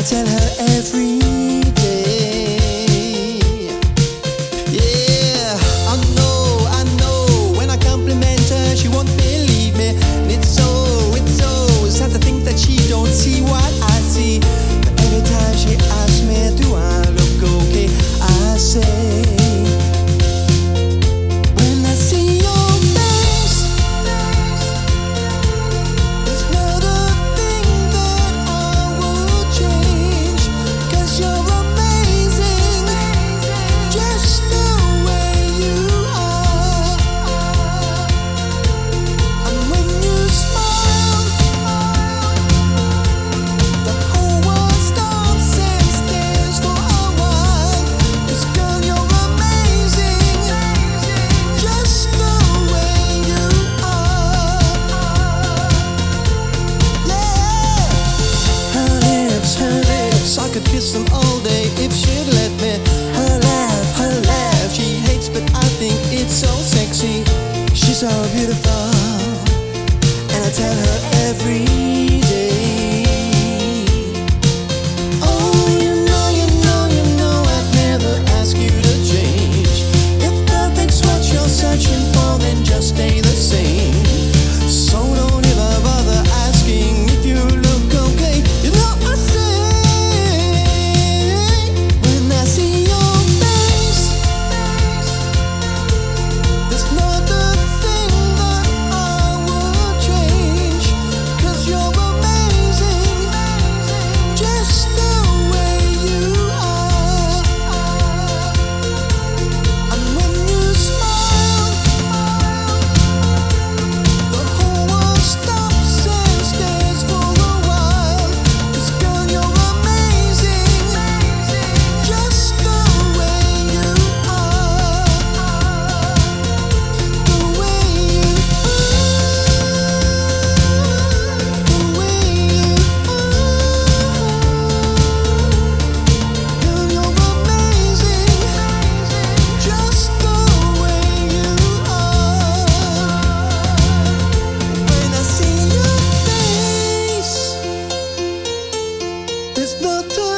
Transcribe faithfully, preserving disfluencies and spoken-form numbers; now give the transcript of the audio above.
tell her every day. Yeah, I know, I know. When I compliment her, she won't believe me. And it's so, it's so sad to think that she don't see what I see. But every time she asks me, do I look okay? I say, when I see your face, there's not a thing that I would change. 'Cause you're amazing, just the way you are. And when you smile, the whole world stops and stares for a while. 'Cause girl, you're amazing, just the way you are. Yeah. Her lips, her lips, I could kiss them all day if she'd let me. Her laugh, her laugh, she hates but I think it's so sexy. She's so beautiful, and I tell her every day. Oh, you know, you know, you know I'd never ask you to change. If perfect's what you're searching for, then just stay the same. So don't ever bother asking if you look okay. You know I say, when I see your face, there's not a thing that I would change. 'Cause you're amazing, just the way you are. And when you smile, the whole world stops and stares for a while. 'Cause girl, you're amazing, just the way you are. The way you are, the way you are. Girl, you're amazing, just the way you are. When I see your face, there's not a